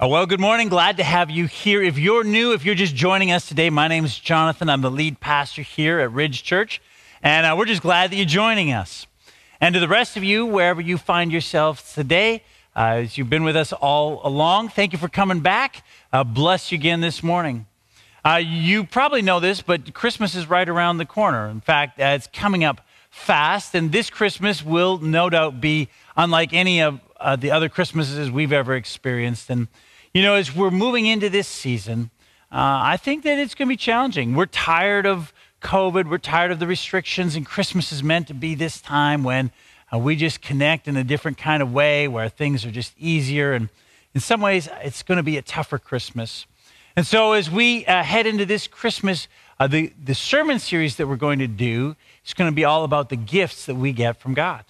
Well, good morning. Glad to have you here. If you're new, if you're just joining us today, my name is Jonathan. I'm the lead pastor here at Ridge Church, and we're just glad that you're joining us. And to the rest of you, wherever you find yourselves today, as you've been with us all along, thank you for coming back. Bless you again this morning. You probably know this, but Christmas is right around the corner. In fact, it's coming up fast, and this Christmas will no doubt be unlike any of the other Christmases we've ever experienced. And you know, as we're moving into this season, I think that it's going to be challenging. We're tired of COVID. We're tired of the restrictions, and Christmas is meant to be this time when we just connect in a different kind of way where things are just easier. And in some ways, it's going to be a tougher Christmas. And so as we head into this Christmas, the sermon series that we're going to do is going to be all about the gifts that we get from God.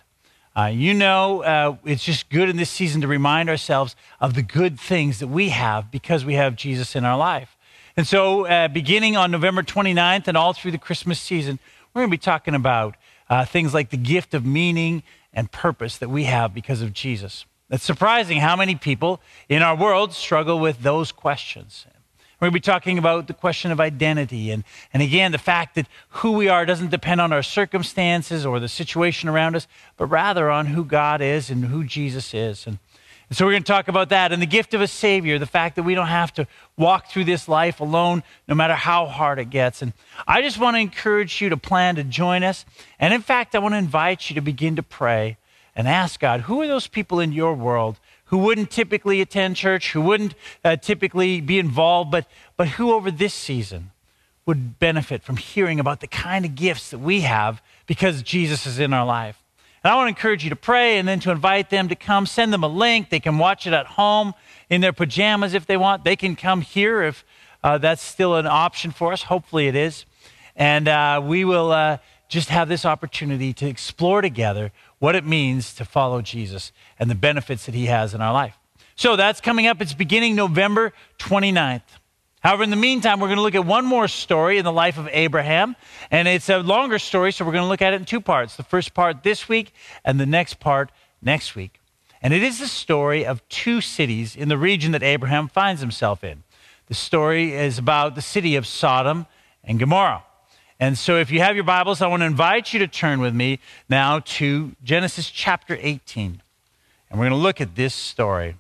It's just good in this season to remind ourselves of the good things that we have because we have Jesus in our life. And so beginning on November 29th and all through the Christmas season, we're going to be talking about things like the gift of meaning and purpose that we have because of Jesus. It's surprising how many people in our world struggle with those questions. We're going to be talking about the question of identity and again, the fact that who we are doesn't depend on our circumstances or the situation around us, but rather on who God is and who Jesus is. And so we're going to talk about that and the gift of a Savior, the fact that we don't have to walk through this life alone no matter how hard it gets. And I just want to encourage you to plan to join us. And in fact, I want to invite you to begin to pray and ask God, who are those people in your world who wouldn't typically attend church, who wouldn't typically be involved, but who over this season would benefit from hearing about the kind of gifts that we have because Jesus is in our life. And I want to encourage you to pray and then to invite them to come. Send them a link. They can watch it at home in their pajamas if they want. They can come here if that's still an option for us. Hopefully it is. And we will just have this opportunity to explore together what it means to follow Jesus and the benefits that he has in our life. So that's coming up. It's beginning November 29th. However, in the meantime, we're going to look at one more story in the life of Abraham. And it's a longer story, so we're going to look at it in two parts. The first part this week and the next part next week. And it is the story of two cities in the region that Abraham finds himself in. The story is about the city of Sodom and Gomorrah. And so if you have your Bibles, I want to invite you to turn with me now to Genesis chapter 18. And we're going to look at this story.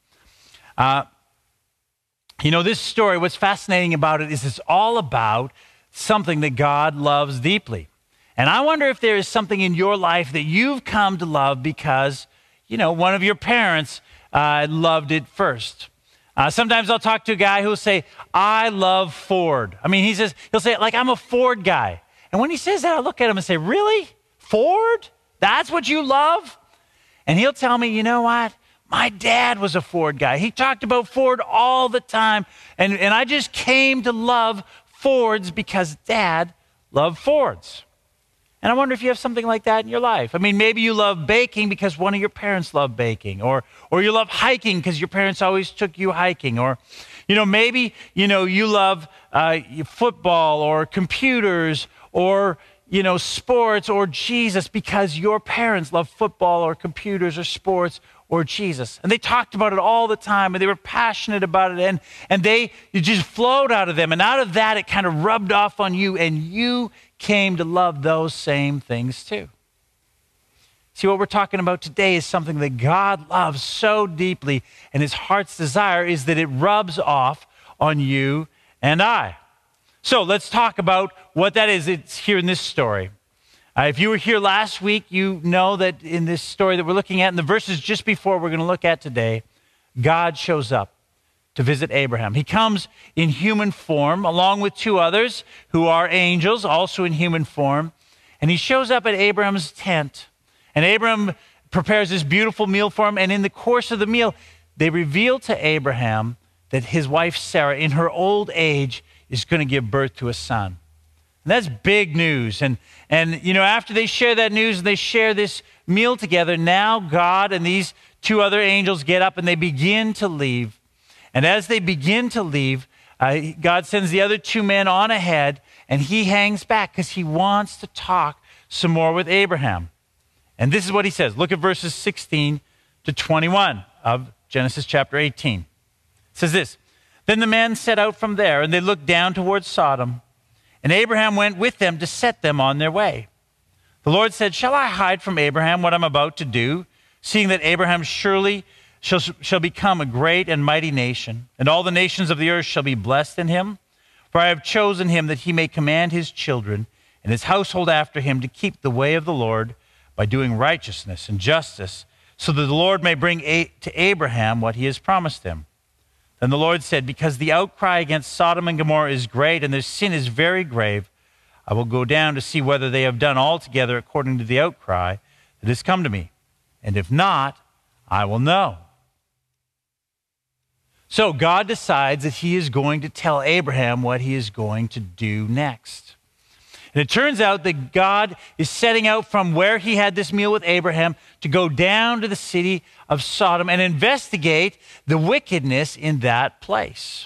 This story, what's fascinating about it is it's all about something that God loves deeply. And I wonder if there is something in your life that you've come to love because, one of your parents loved it first. Sometimes I'll talk to a guy who'll say, I love Ford. He'll say, like, I'm a Ford guy. And when he says that, I look at him and say, really? Ford? That's what you love? And he'll tell me, you know what? My dad was a Ford guy. He talked about Ford all the time. And I just came to love Fords because Dad loved Fords. And I wonder if you have something like that in your life. Maybe you love baking because one of your parents loved baking. Or you love hiking because your parents always took you hiking. Or, maybe, you love football or computers or, sports or Jesus because your parents love football or computers or sports or Jesus. And they talked about it all the time, and they were passionate about it, and it just flowed out of them. And out of that, it kind of rubbed off on you, and you came to love those same things too. See, what we're talking about today is something that God loves so deeply, and his heart's desire is that it rubs off on you and I. So let's talk about what that is. It's here in this story. If you were here last week, you know that in this story that we're looking at, in the verses just before we're going to look at today, God shows up to visit Abraham. He comes in human form, along with two others who are angels, also in human form. And he shows up at Abraham's tent. And Abraham prepares this beautiful meal for him. And in the course of the meal, they reveal to Abraham that his wife Sarah, in her old age, is going to give birth to a son. And that's big news. And after they share that news and they share this meal together, now God and these two other angels get up and they begin to leave. And as they begin to leave, God sends the other two men on ahead, and he hangs back because he wants to talk some more with Abraham. And this is what he says. Look at verses 16 to 21 of Genesis chapter 18. It says this, then the men set out from there, and they looked down towards Sodom, and Abraham went with them to set them on their way. The Lord said, shall I hide from Abraham what I'm about to do, seeing that Abraham surely shall become a great and mighty nation, and all the nations of the earth shall be blessed in him? For I have chosen him that he may command his children and his household after him to keep the way of the Lord by doing righteousness and justice, so that the Lord may bring to Abraham what he has promised him. Then the Lord said, because the outcry against Sodom and Gomorrah is great, and their sin is very grave, I will go down to see whether they have done altogether according to the outcry that has come to me. And if not, I will know. So God decides that he is going to tell Abraham what he is going to do next. And it turns out that God is setting out from where he had this meal with Abraham to go down to the city of Sodom and investigate the wickedness in that place.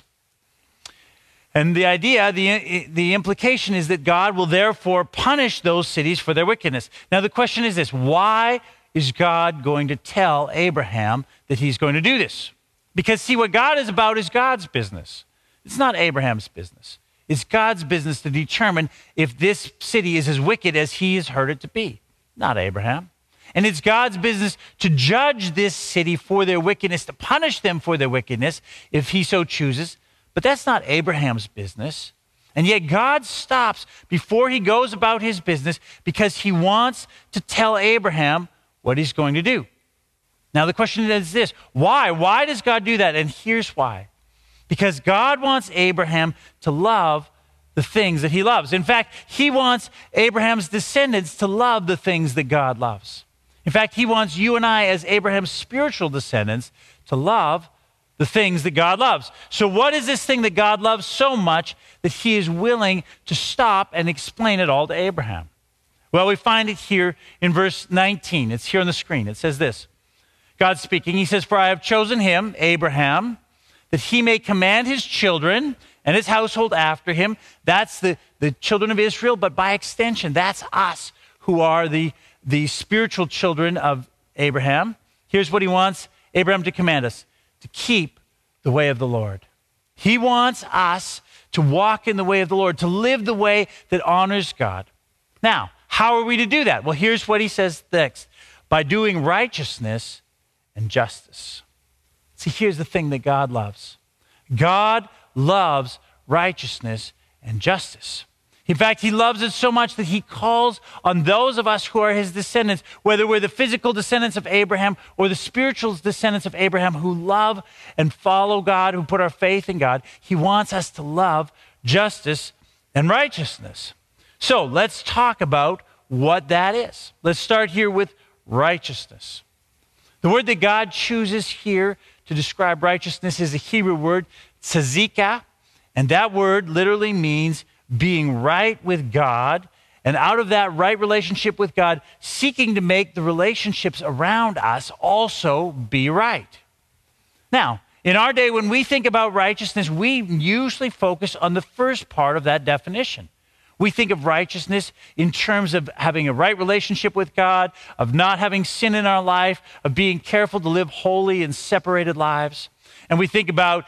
And the idea, the implication is that God will therefore punish those cities for their wickedness. Now the question is this, why is God going to tell Abraham that he's going to do this? Because see, what God is about is God's business. It's not Abraham's business. It's God's business to determine if this city is as wicked as he has heard it to be, not Abraham. And it's God's business to judge this city for their wickedness, to punish them for their wickedness if he so chooses. But that's not Abraham's business. And yet God stops before he goes about his business because he wants to tell Abraham what he's going to do. Now the question is this, why? Why does God do that? And here's why. Because God wants Abraham to love the things that he loves. In fact, he wants Abraham's descendants to love the things that God loves. In fact, he wants you and I as Abraham's spiritual descendants to love the things that God loves. So what is this thing that God loves so much that he is willing to stop and explain it all to Abraham? Well, we find it here in verse 19. It's here on the screen. It says this, God speaking, he says, for I have chosen him, Abraham, that he may command his children and his household after him. That's the children of Israel, but by extension, that's us who are the spiritual children of Abraham. Here's what he wants Abraham to command us, to keep the way of the Lord. He wants us to walk in the way of the Lord, to live the way that honors God. Now, how are we to do that? Well, here's what he says next, by doing righteousness and justice. See, here's the thing that God loves. God loves righteousness and justice. In fact, he loves it so much that he calls on those of us who are his descendants, whether we're the physical descendants of Abraham or the spiritual descendants of Abraham who love and follow God, who put our faith in God. He wants us to love justice and righteousness. So let's talk about what that is. Let's start here with righteousness. The word that God chooses here to describe righteousness is a Hebrew word, tzedakah, and that word literally means being right with God, and out of that right relationship with God, seeking to make the relationships around us also be right. Now, in our day, when we think about righteousness, we usually focus on the first part of that definition. We think of righteousness in terms of having a right relationship with God, of not having sin in our life, of being careful to live holy and separated lives. And we think about,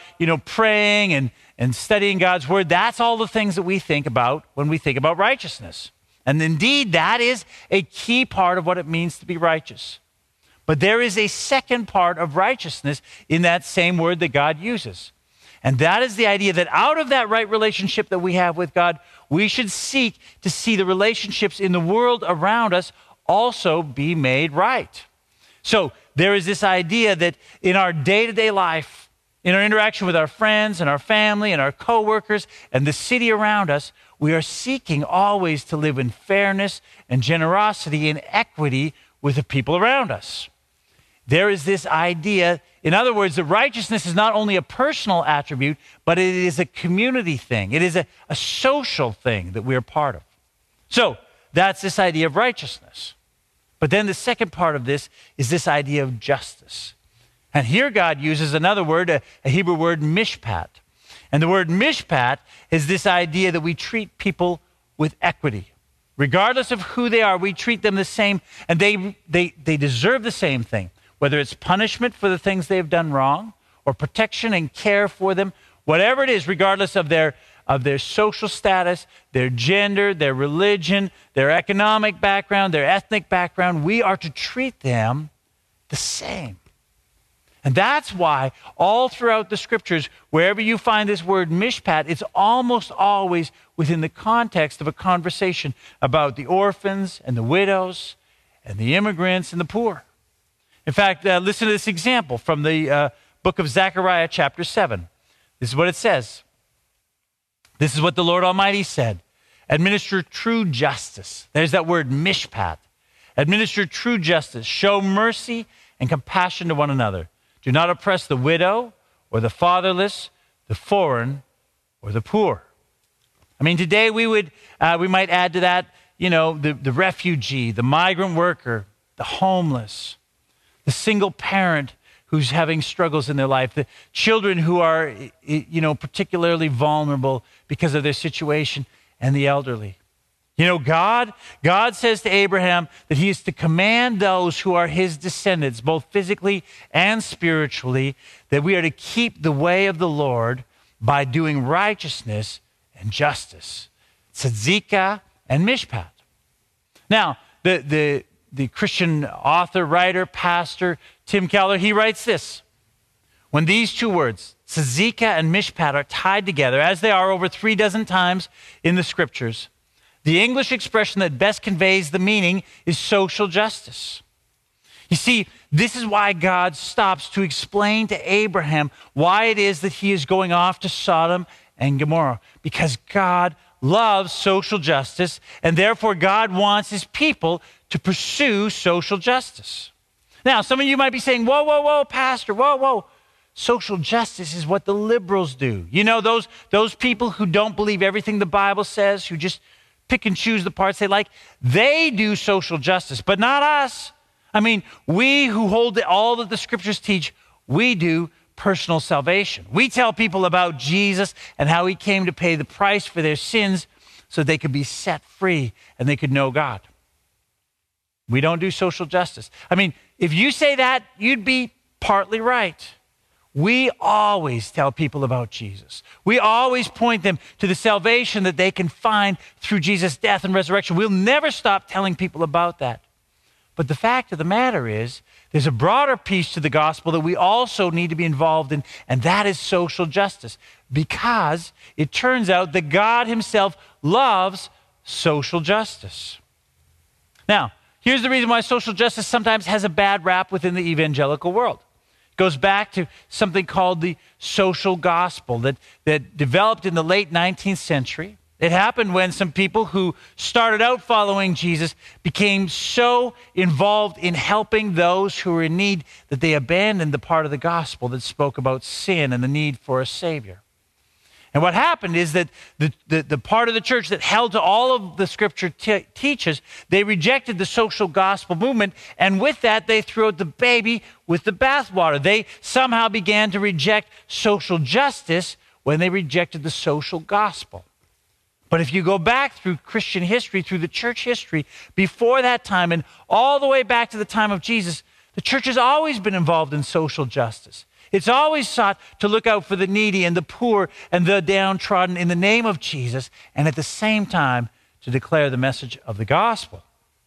praying and studying God's word. That's all the things that we think about when we think about righteousness. And indeed, that is a key part of what it means to be righteous. But there is a second part of righteousness in that same word that God uses. And that is the idea that out of that right relationship that we have with God, we should seek to see the relationships in the world around us also be made right. So there is this idea that in our day-to-day life, in our interaction with our friends and our family and our coworkers and the city around us, we are seeking always to live in fairness and generosity and equity with the people around us. There is this idea, in other words, that righteousness is not only a personal attribute, but it is a community thing. It is a social thing that we're part of. So that's this idea of righteousness. But then the second part of this is this idea of justice. And here God uses another word, a Hebrew word, mishpat. And the word mishpat is this idea that we treat people with equity. Regardless of who they are, we treat them the same, and they deserve the same thing. Whether it's punishment for the things they've done wrong, or protection and care for them, whatever it is, regardless of their social status, their gender, their religion, their economic background, their ethnic background, we are to treat them the same. And that's why all throughout the scriptures, wherever you find this word mishpat, it's almost always within the context of a conversation about the orphans and the widows and the immigrants and the poor. In fact, listen to this example from the book of Zechariah chapter 7. This is what it says. This is what the Lord Almighty said. Administer true justice. There's that word mishpat. Administer true justice. Show mercy and compassion to one another. Do not oppress the widow or the fatherless, the foreign or the poor. I mean, today we might add to that, the refugee, the migrant worker, the homeless, the single parent who's having struggles in their life, the children who are, particularly vulnerable because of their situation, and the elderly. God says to Abraham that he is to command those who are his descendants, both physically and spiritually, that we are to keep the way of the Lord by doing righteousness and justice. Tzedakah and mishpat. Now, the Christian author, writer, pastor, Tim Keller, he writes this. When these two words, tzedakah and mishpat, are tied together, as they are over 36 times in the scriptures, the English expression that best conveys the meaning is social justice. You see, this is why God stops to explain to Abraham why it is that he is going off to Sodom and Gomorrah. Because God loves social justice, and therefore God wants his people to pursue social justice. Now, some of you might be saying, whoa, Pastor, whoa. Social justice is what the liberals do. Those people who don't believe everything the Bible says, who just pick and choose the parts they like, they do social justice, but not us. I mean, we who hold all that the scriptures teach, we do personal salvation. We tell people about Jesus and how he came to pay the price for their sins so they could be set free and they could know God. We don't do social justice. I mean, if you say that, you'd be partly right. We always tell people about Jesus. We always point them to the salvation that they can find through Jesus' death and resurrection. We'll never stop telling people about that. But the fact of the matter is, there's a broader piece to the gospel that we also need to be involved in, and that is social justice. Because it turns out that God himself loves social justice. Now, here's the reason why social justice sometimes has a bad rap within the evangelical world. Goes back to something called the social gospel that developed in the late 19th century. It happened when some people who started out following Jesus became so involved in helping those who were in need that they abandoned the part of the gospel that spoke about sin and the need for a Savior. And what happened is that the part of the church that held to all of the scripture teaches, they rejected the social gospel movement, and with that, they threw out the baby with the bathwater. They somehow began to reject social justice when they rejected the social gospel. But if you go back through Christian history, through the church history, before that time and all the way back to the time of Jesus, the church has always been involved in social justice. It's always sought to look out for the needy and the poor and the downtrodden in the name of Jesus, and at the same time to declare the message of the gospel.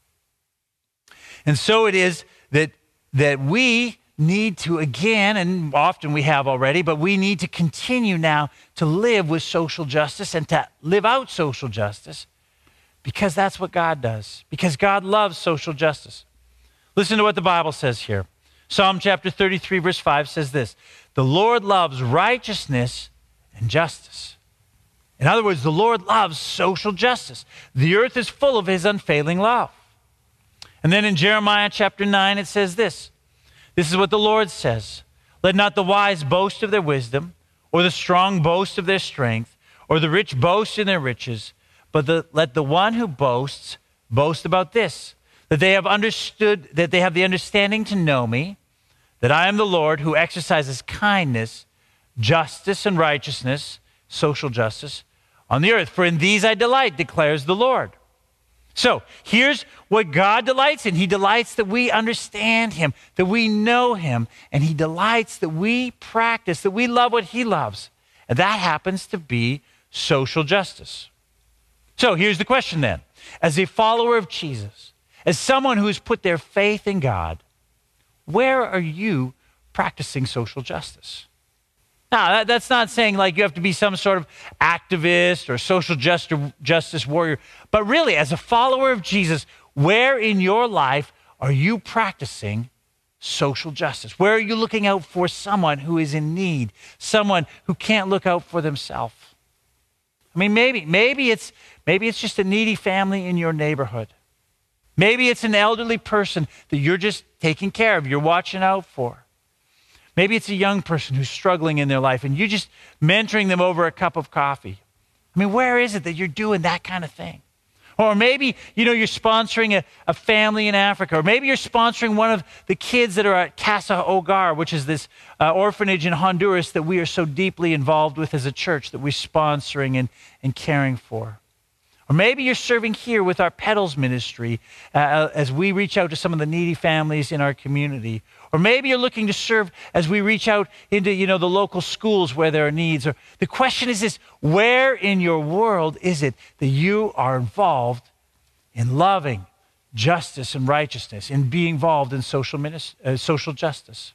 And so it is that we need to again, and often we have already, but we need to continue now to live with social justice and to live out social justice, because that's what God does, because God loves social justice. Listen to what the Bible says here. Psalm chapter 33, verse 5 says this: the Lord loves righteousness and justice. In other words, the Lord loves social justice. The earth is full of his unfailing love. And then in Jeremiah chapter 9, it says this. This is what the Lord says: let not the wise boast of their wisdom, or the strong boast of their strength, or the rich boast in their riches, but let the one who boasts boast about this, that they have understood, that they have the understanding to know me, that I am the Lord who exercises kindness, justice, and righteousness, social justice, on the earth. For in these I delight, declares the Lord. So here's what God delights in. He delights that we understand him, that we know him, and he delights that we practice, that we love what he loves. And that happens to be social justice. So here's the question then. As a follower of Jesus, as someone who has put their faith in God, where are you practicing social justice? Now, that's not saying like you have to be some sort of activist or social justice warrior, but really, as a follower of Jesus, where in your life are you practicing social justice? Where are you looking out for someone who is in need, someone who can't look out for themselves? I mean, maybe it's just a needy family in your neighborhood. Maybe it's an elderly person that you're just taking care of, you're watching out for. Maybe it's a young person who's struggling in their life and you're just mentoring them over a cup of coffee. I mean, where is it that you're doing that kind of thing? Or maybe, you're sponsoring a family in Africa. Or maybe you're sponsoring one of the kids that are at Casa Hogar, which is this orphanage in Honduras that we are so deeply involved with as a church that we're sponsoring and caring for. Or maybe you're serving here with our Petals ministry as we reach out to some of the needy families in our community. Or maybe you're looking to serve as we reach out into, the local schools where there are needs. Or the question is this: where in your world is it that you are involved in loving justice and righteousness, in being involved in social justice?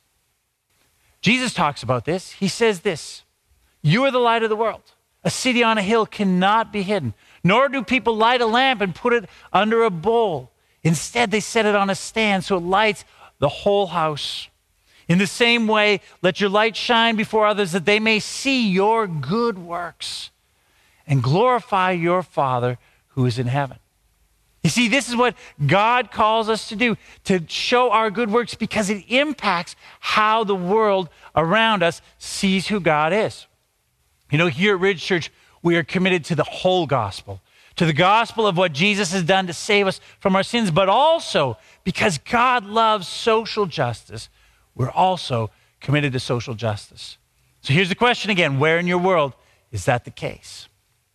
Jesus talks about this. He says this: you are the light of the world. A city on a hill cannot be hidden, nor do people light a lamp and put it under a bowl. Instead, they set it on a stand so it lights the whole house. In the same way, let your light shine before others that they may see your good works and glorify your Father who is in heaven. You see, this is what God calls us to do, to show our good works because it impacts how the world around us sees who God is. Here at Ridge Church, we are committed to the whole gospel, to the gospel of what Jesus has done to save us from our sins, but also because God loves social justice, we're also committed to social justice. So here's the question again: where in your world is that the case?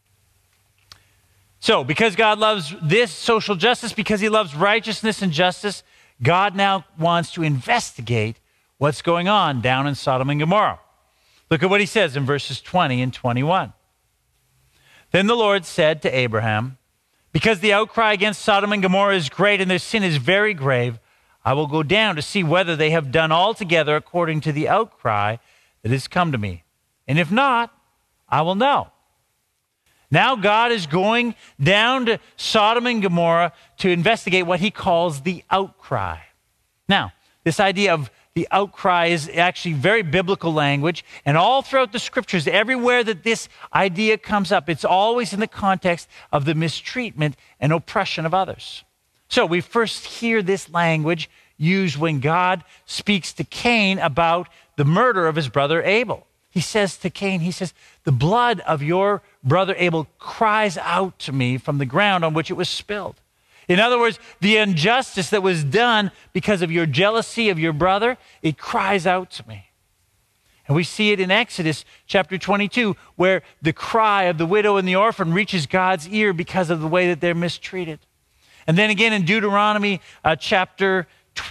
So because God loves this social justice, because he loves righteousness and justice, God now wants to investigate what's going on down in Sodom and Gomorrah. Look at what he says in verses 20 and 21. Then the Lord said to Abraham, because the outcry against Sodom and Gomorrah is great and their sin is very grave, I will go down to see whether they have done altogether according to the outcry that has come to me. And if not, I will know. Now God is going down to Sodom and Gomorrah to investigate what he calls the outcry. Now, this idea of the outcry is actually very biblical language, and all throughout the scriptures, everywhere that this idea comes up, it's always in the context of the mistreatment and oppression of others. So we first hear this language used when God speaks to Cain about the murder of his brother Abel. He says to Cain, the blood of your brother Abel cries out to me from the ground on which it was spilled. In other words, the injustice that was done because of your jealousy of your brother, it cries out to me. And we see it in Exodus chapter 22, where the cry of the widow and the orphan reaches God's ear because of the way that they're mistreated. And then again in Deuteronomy chapter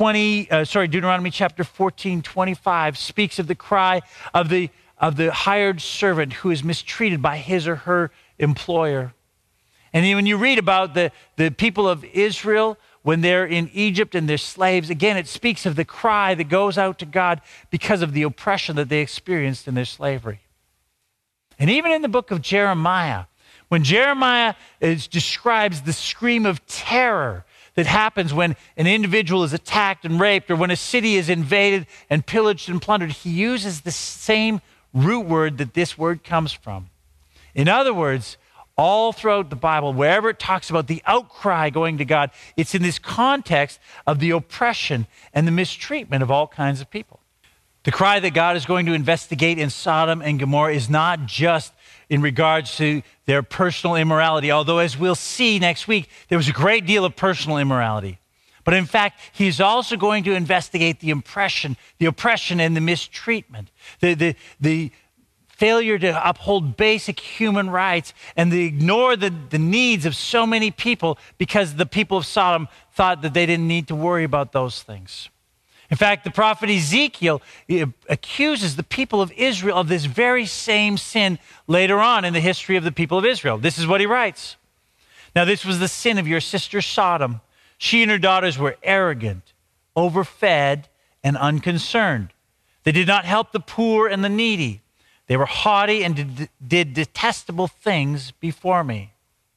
14:25 speaks of the cry of the hired servant who is mistreated by his or her employer. And then when you read about the people of Israel, when they're in Egypt and they're slaves, again, it speaks of the cry that goes out to God because of the oppression that they experienced in their slavery. And even in the book of Jeremiah, when Jeremiah describes the scream of terror that happens when an individual is attacked and raped, or when a city is invaded and pillaged and plundered, he uses the same root word that this word comes from. In other words, all throughout the Bible, wherever it talks about the outcry going to God, it's in this context of the oppression and the mistreatment of all kinds of people. The cry that God is going to investigate in Sodom and Gomorrah is not just in regards to their personal immorality, although as we'll see next week, there was a great deal of personal immorality. But in fact, he's also going to investigate the oppression and the mistreatment, the failure to uphold basic human rights, and they ignore the needs of so many people because the people of Sodom thought that they didn't need to worry about those things. In fact, the prophet Ezekiel accuses the people of Israel of this very same sin later on in the history of the people of Israel. This is what he writes. Now, this was the sin of your sister Sodom. She and her daughters were arrogant, overfed, and unconcerned. They did not help the poor and the needy. They were haughty and did detestable things before me.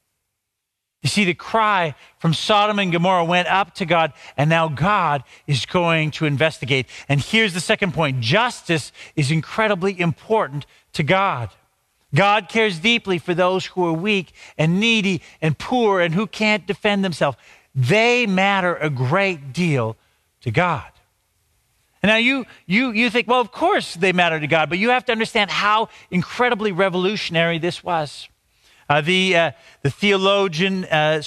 You see, the cry from Sodom and Gomorrah went up to God, and now God is going to investigate. And here's the second point. Justice is incredibly important to God. God cares deeply for those who are weak and needy and poor and who can't defend themselves. They matter a great deal to God. And now you think, well, of course they matter to God, but you have to understand how incredibly revolutionary this was. The theologian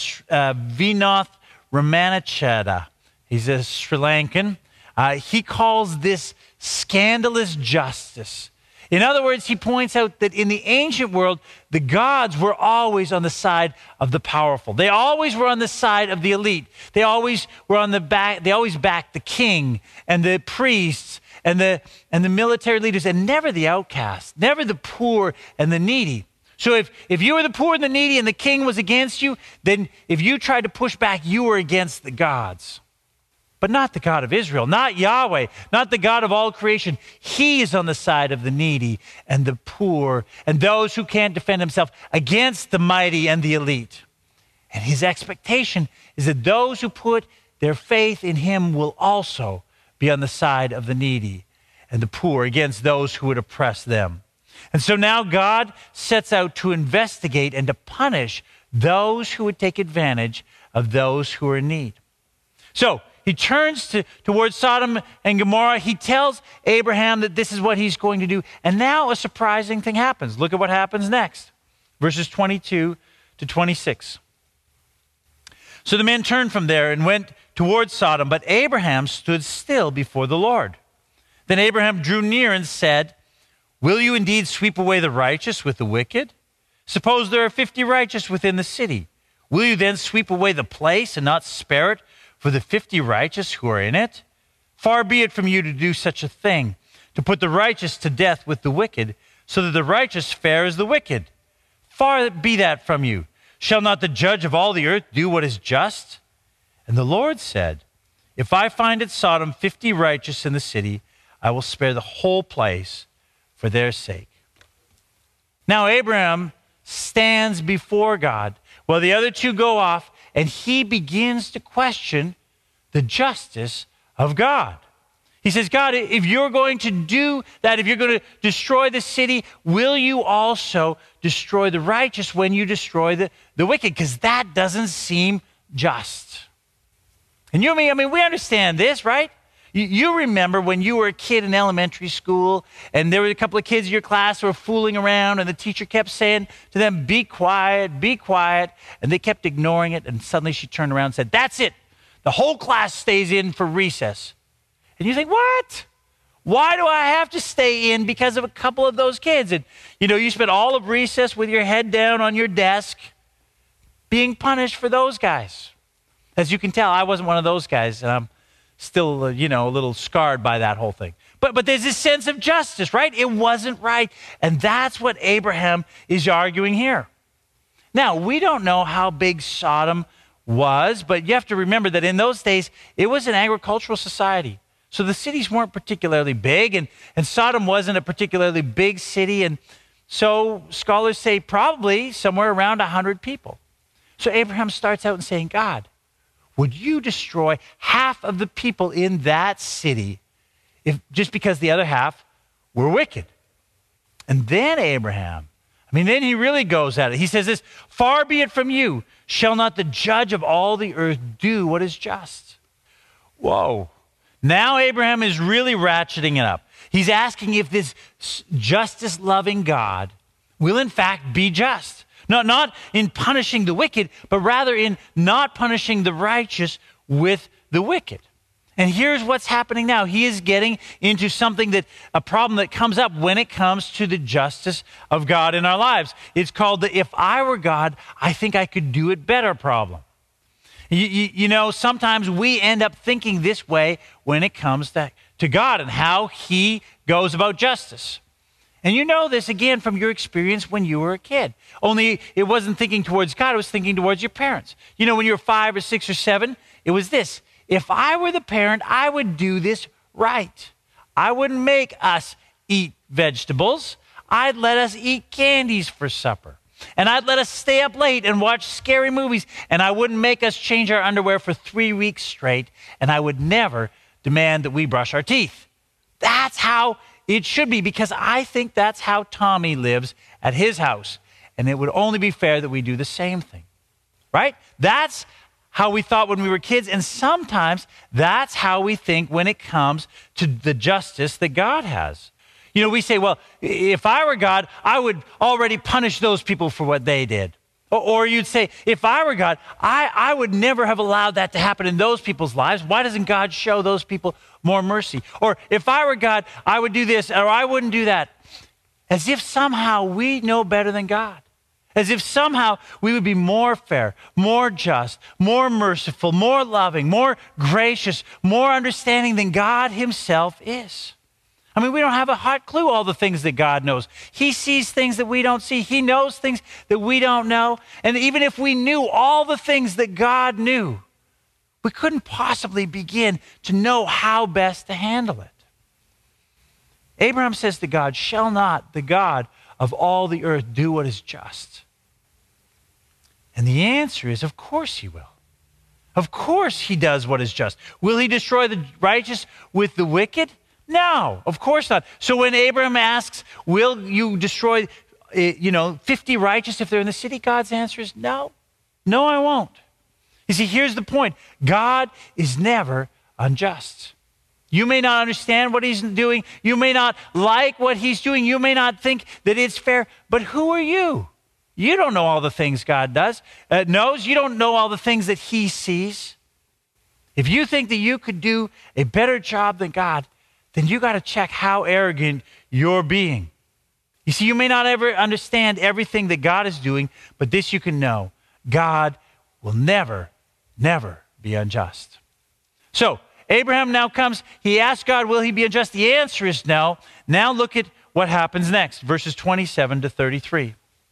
Vinoth Ramanachanda, he's a Sri Lankan, he calls this scandalous justice. In other words, he points out that in the ancient world, the gods were always on the side of the powerful. They always were on the side of the elite. They always were on the back. They always backed the king and the priests and the military leaders, and never the outcasts, never the poor and the needy. So if you were the poor and the needy and the king was against you, then if you tried to push back, you were against the gods. But not the God of Israel, not Yahweh, not the God of all creation. He is on the side of the needy and the poor and those who can't defend themselves against the mighty and the elite. And his expectation is that those who put their faith in him will also be on the side of the needy and the poor against those who would oppress them. And so now God sets out to investigate and to punish those who would take advantage of those who are in need. So he turns towards Sodom and Gomorrah. He tells Abraham that this is what he's going to do. And now a surprising thing happens. Look at what happens next. Verses 22 to 26. So the men turned from there and went towards Sodom, but Abraham stood still before the Lord. Then Abraham drew near and said, "Will you indeed sweep away the righteous with the wicked? Suppose there are 50 righteous within the city. Will you then sweep away the place and not spare it for the 50 righteous who are in it? Far be it from you to do such a thing, to put the righteous to death with the wicked, so that the righteous fare as the wicked. Far be that from you. Shall not the judge of all the earth do what is just?" And the Lord said, "If I find at Sodom 50 righteous in the city, I will spare the whole place for their sake." Now Abraham stands before God while the other two go off, and he begins to question the justice of God. He says, "God, if you're going to do that, if you're going to destroy the city, will you also destroy the righteous when you destroy the wicked? Because that doesn't seem just." And you and me, I mean, we understand this, right? You remember when you were a kid in elementary school and there were a couple of kids in your class who were fooling around and the teacher kept saying to them, be quiet, and they kept ignoring it, and suddenly she turned around and said, "That's it. The whole class stays in for recess." And you think, what? Why do I have to stay in because of a couple of those kids? And you spent all of recess with your head down on your desk being punished for those guys. As you can tell, I wasn't one of those guys, and I'm still, a little scarred by that whole thing. But there's this sense of justice, right? It wasn't right. And that's what Abraham is arguing here. Now, we don't know how big Sodom was, but you have to remember that in those days, it was an agricultural society. So the cities weren't particularly big, and Sodom wasn't a particularly big city. And so scholars say probably somewhere around 100 people. So Abraham starts out and saying, "God, would you destroy half of the people in that city just because the other half were wicked?" And then then he really goes at it. He says this, "Far be it from you, shall not the judge of all the earth do what is just?" Whoa. Now Abraham is really ratcheting it up. He's asking if this justice-loving God will in fact be just. Not in punishing the wicked, but rather in not punishing the righteous with the wicked. And here's what's happening now. He is getting into a problem that comes up when it comes to the justice of God in our lives. It's called the "if I were God, I think I could do it better" problem. You know, sometimes we end up thinking this way when it comes to God and how he goes about justice. And you know this, again, from your experience when you were a kid. Only it wasn't thinking towards God, it was thinking towards your parents. You know, when you were 5 or 6 or 7, it was this: if I were the parent, I would do this right. I wouldn't make us eat vegetables. I'd let us eat candies for supper. And I'd let us stay up late and watch scary movies. And I wouldn't make us change our underwear for 3 weeks straight. And I would never demand that we brush our teeth. That's how it should be, because I think that's how Tommy lives at his house. And it would only be fair that we do the same thing, right? That's how we thought when we were kids. And sometimes that's how we think when it comes to the justice that God has. You know, we say, well, if I were God, I would already punish those people for what they did. Or you'd say, if I were God, I would never have allowed that to happen in those people's lives. Why doesn't God show those people more mercy? Or if I were God, I would do this, or I wouldn't do that. As if somehow we know better than God. As if somehow we would be more fair, more just, more merciful, more loving, more gracious, more understanding than God himself is. I mean, we don't have a hot clue all the things that God knows. He sees things that we don't see. He knows things that we don't know. And even if we knew all the things that God knew, we couldn't possibly begin to know how best to handle it. Abraham says to God, "Shall not the God of all the earth do what is just?" And the answer is, of course he will. Of course he does what is just. Will he destroy the righteous with the wicked? No, of course not. So when Abraham asks, will you destroy 50 righteous if they're in the city? God's answer is no. No, I won't. You see, here's the point. God is never unjust. You may not understand what he's doing. You may not like what he's doing. You may not think that it's fair. But who are you? You don't know all the things God knows. You don't know all the things that he sees. If you think that you could do a better job than God, then you got to check how arrogant you're being. You see, you may not ever understand everything that God is doing, but this you can know: God will never, never be unjust. So Abraham now comes, he asks God, will he be unjust? The answer is no. Now look at what happens next, verses 27 to 33.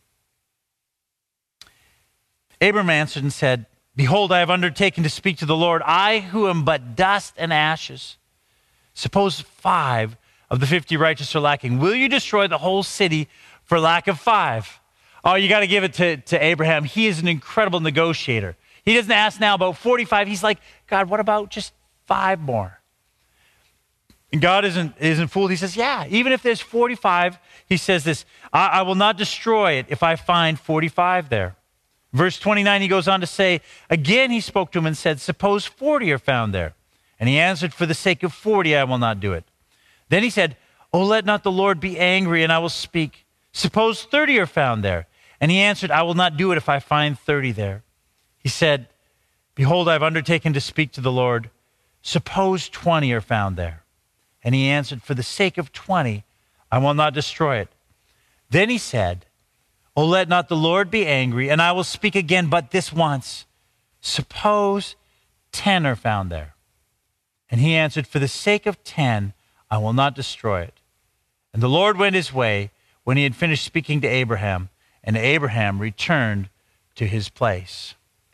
Abraham answered and said, "Behold, I have undertaken to speak to the Lord, I who am but dust and ashes. Suppose 5 of the 50 righteous are lacking. Will you destroy the whole city for lack of 5? Oh, you got to give it to Abraham. He is an incredible negotiator. He doesn't ask now about 45. He's like, God, what about just 5 more? And God isn't fooled. He says, yeah, even if there's 45, he says this, I will not destroy it if I find 45 there. Verse 29, he goes on to say, again he spoke to him and said, suppose 40 are found there. And he answered, for the sake of 40, I will not do it. Then he said, oh, let not the Lord be angry, and I will speak. Suppose 30 are found there. And he answered, I will not do it if I find 30 there. He said, behold, I have undertaken to speak to the Lord. Suppose 20 are found there. And he answered, for the sake of 20, I will not destroy it. Then he said, oh, let not the Lord be angry, and I will speak again, but this once. Suppose 10 are found there. And he answered, for the sake of 10, I will not destroy it. And the Lord went his way when he had finished speaking to Abraham, and Abraham returned to his place.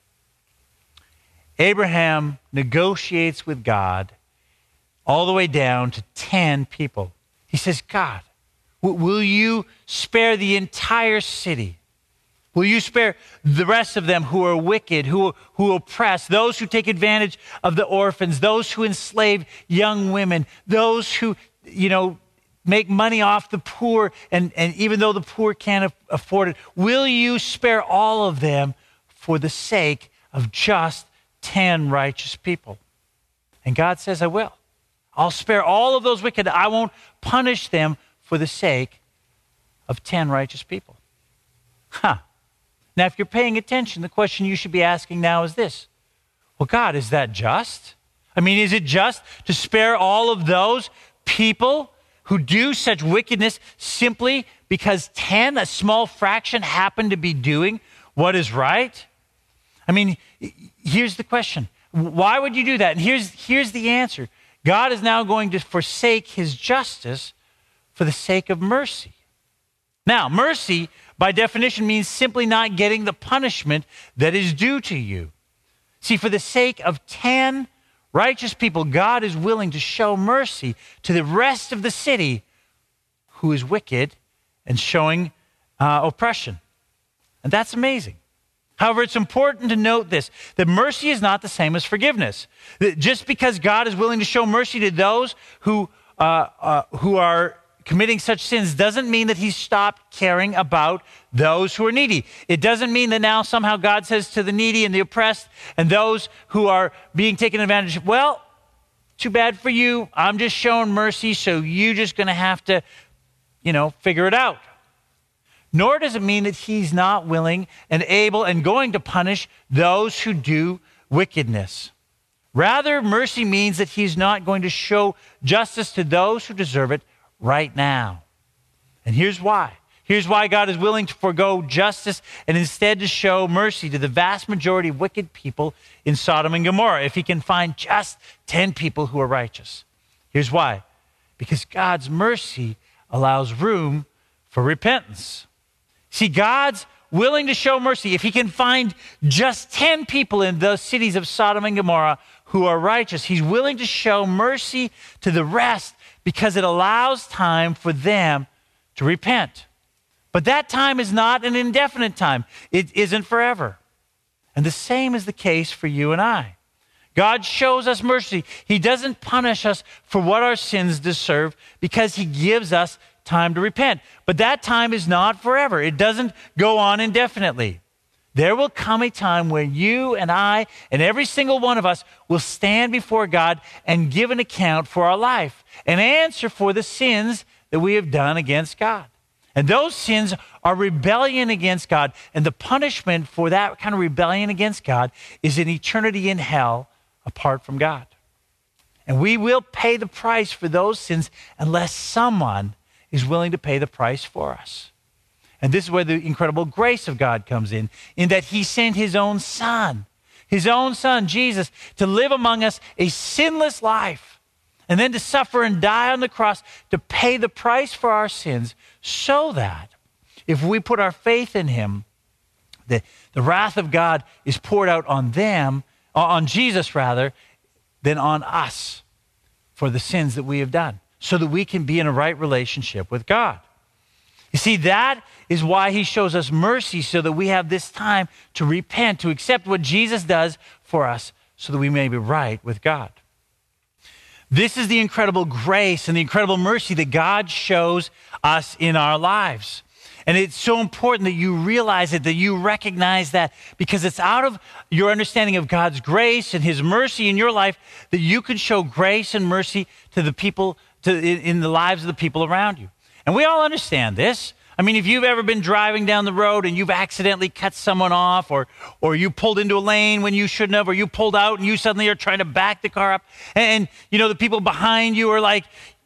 Abraham negotiates with God all the way down to 10 people. He says, God, will you spare the entire city? Will you spare the rest of them who are wicked, who oppress, those who take advantage of the orphans, those who enslave young women, those who, make money off the poor, and even though the poor can't afford it, will you spare all of them for the sake of just 10 righteous people? And God says, I will. I'll spare all of those wicked. I won't punish them for the sake of 10 righteous people. Now, if you're paying attention, the question you should be asking now is this. Well, God, is that just? I mean, is it just to spare all of those people who do such wickedness simply because 10, a small fraction, happen to be doing what is right? I mean, here's the question. Why would you do that? And here's the answer. God is now going to forsake his justice for the sake of mercy. Now, mercy, by definition, means simply not getting the punishment that is due to you. See, for the sake of 10 righteous people, God is willing to show mercy to the rest of the city who is wicked and showing oppression. And that's amazing. However, it's important to note this, that mercy is not the same as forgiveness. That just because God is willing to show mercy to those who are committing such sins doesn't mean that he's stopped caring about those who are needy. It doesn't mean that now somehow God says to the needy and the oppressed and those who are being taken advantage of, well, too bad for you. I'm just showing mercy, so you're just going to have to, figure it out. Nor does it mean that he's not willing and able and going to punish those who do wickedness. Rather, mercy means that he's not going to show justice to those who deserve it right now. And here's why. Here's why God is willing to forego justice and instead to show mercy to the vast majority of wicked people in Sodom and Gomorrah if he can find just 10 people who are righteous. Here's why. Because God's mercy allows room for repentance. See, God's willing to show mercy if he can find just 10 people in those cities of Sodom and Gomorrah who are righteous. He's willing to show mercy to the rest because it allows time for them to repent. But that time is not an indefinite time. It isn't forever. And the same is the case for you and I. God shows us mercy. He doesn't punish us for what our sins deserve because he gives us time to repent. But that time is not forever. It doesn't go on indefinitely. There will come a time where you and I and every single one of us will stand before God and give an account for our life and answer for the sins that we have done against God. And those sins are rebellion against God. And the punishment for that kind of rebellion against God is an eternity in hell apart from God. And we will pay the price for those sins unless someone is willing to pay the price for us. And this is where the incredible grace of God comes in that he sent his own son, Jesus, to live among us a sinless life, and then to suffer and die on the cross to pay the price for our sins, so that if we put our faith in him, the wrath of God is poured out on them, on Jesus rather, than on us for the sins that we have done, so that we can be in a right relationship with God. You see, that is why he shows us mercy, so that we have this time to repent, to accept what Jesus does for us, so that we may be right with God. This is the incredible grace and the incredible mercy that God shows us in our lives. And it's so important that you realize it, that you recognize that, because it's out of your understanding of God's grace and his mercy in your life that you can show grace and mercy to the people, in the lives of the people around you. And we all understand this. I mean, if you've ever been driving down the road and you've accidentally cut someone off, or you pulled into a lane when you shouldn't have, or you pulled out and you suddenly are trying to back the car up, and the people behind you are like,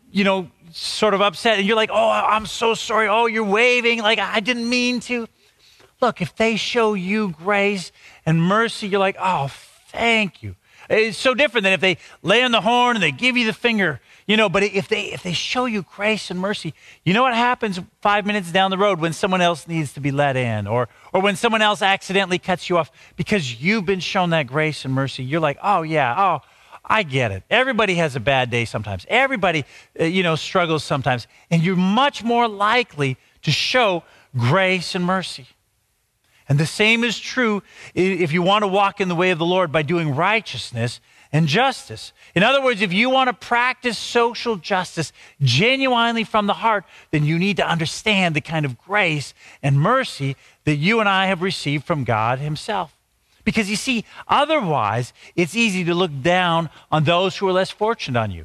sort of upset, and you're like, oh, I'm so sorry. Oh, you're waving like I didn't mean to. Look, if they show you grace and mercy, you're like, oh, thank you. It's so different than if they lay on the horn and they give you the finger, but if they show you grace and mercy, you know what happens 5 minutes down the road when someone else needs to be let in, or when someone else accidentally cuts you off because you've been shown that grace and mercy. You're like, oh yeah, oh, I get it. Everybody has a bad day sometimes. Everybody, struggles sometimes. And you're much more likely to show grace and mercy. And the same is true if you want to walk in the way of the Lord by doing righteousness and justice. In other words, if you want to practice social justice genuinely from the heart, then you need to understand the kind of grace and mercy that you and I have received from God himself. Because you see, otherwise, it's easy to look down on those who are less fortunate on you.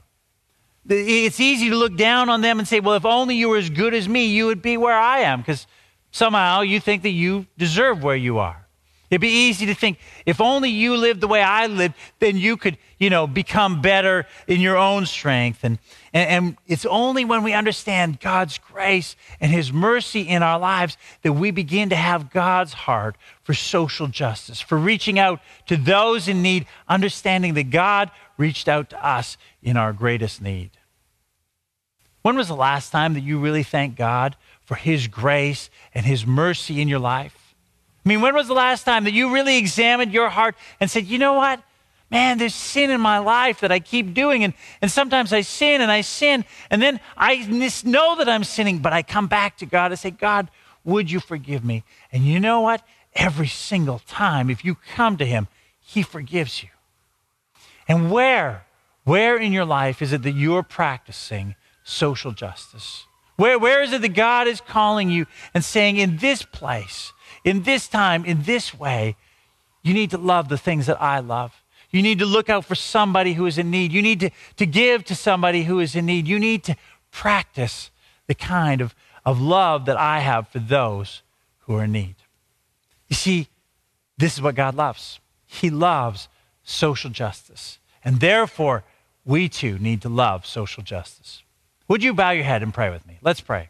It's easy to look down on them and say, well, if only you were as good as me, you would be where I am, because somehow you think that you deserve where you are. It'd be easy to think, if only you lived the way I lived, then you could, become better in your own strength. And it's only when we understand God's grace and his mercy in our lives that we begin to have God's heart for social justice, for reaching out to those in need, understanding that God reached out to us in our greatest need. When was the last time that you really thanked God for his grace and his mercy in your life? I mean, when was the last time that you really examined your heart and said, you know what? Man, there's sin in my life that I keep doing. And sometimes I sin, and then I know that I'm sinning, but I come back to God and say, God, would you forgive me? And you know what? Every single time, if you come to him, he forgives you. And where in your life is it that you're practicing social justice? Where is it that God is calling you and saying, in this place, in this time, in this way, you need to love the things that I love. You need to look out for somebody who is in need. You need to give to somebody who is in need. You need to practice the kind of love that I have for those who are in need. You see, this is what God loves. He loves social justice. And therefore, we too need to love social justice. Would you bow your head and pray with me? Let's pray.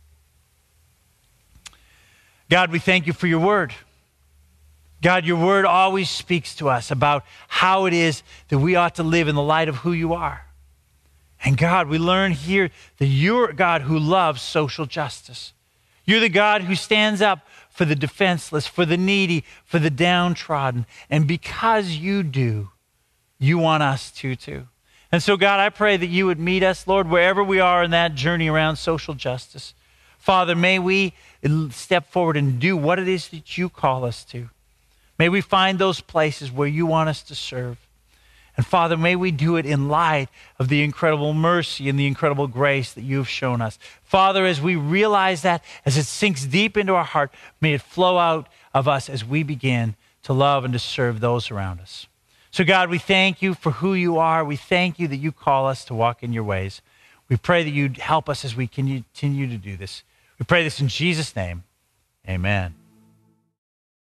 God, we thank you for your word. God, your word always speaks to us about how it is that we ought to live in the light of who you are. And God, we learn here that you're a God who loves social justice. You're the God who stands up for the defenseless, for the needy, for the downtrodden. And because you do, you want us to too. And so, God, I pray that you would meet us, Lord, wherever we are in that journey around social justice. Father, may we step forward and do what it is that you call us to. May we find those places where you want us to serve. And Father, may we do it in light of the incredible mercy and the incredible grace that you've shown us. Father, as we realize that, as it sinks deep into our heart, may it flow out of us as we begin to love and to serve those around us. So God, we thank you for who you are. We thank you that you call us to walk in your ways. We pray that you'd help us as we continue to do this. We pray this in Jesus' name. Amen.